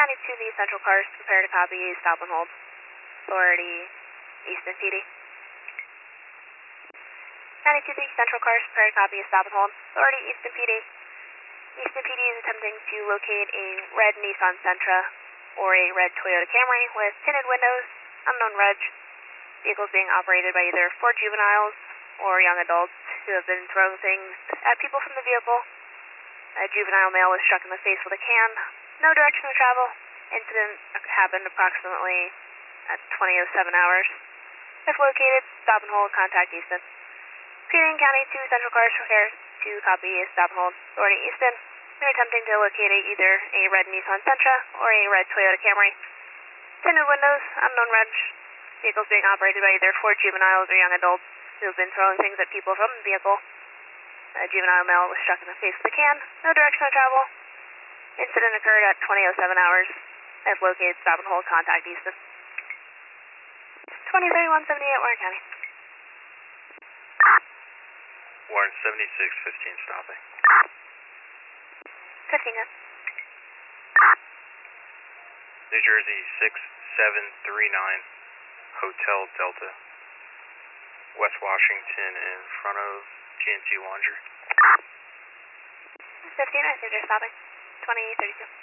County 2B Central Cars, prepare to copy, stop and hold. Authority, Easton PD. County 2B Central Cars, prepare to copy, stop and hold. Authority, Easton PD. Easton PD is attempting to locate a red Nissan Sentra or a red Toyota Camry with tinted windows, unknown reg. Vehicles being operated by either 4 juveniles or young adults who have been throwing things at people from the vehicle. A juvenile male was struck in the face with a can. No direction to travel. Incident happened approximately at 20:07 hours. If located, stop and hold, contact Easton. PD and County 2 Central Cars prepare to copy, stop and hold. Authority Easton. They're attempting to locate either a red Nissan Sentra or a red Toyota Camry. Tinted windows, unknown reg. Vehicles being operated by either 4 juveniles or young adults who have been throwing things at people from the vehicle. A juvenile male was struck in the face with a can. No direction to travel. Incident occurred at 20:07 hours. If located, stop and hold, contact Easton. 203178 Warren County. Warren 7615 stopping. 15 good. New Jersey 6739 Hotel Delta. West Washington in front of GNC Laundry. 15, I see they're stopping. 2032.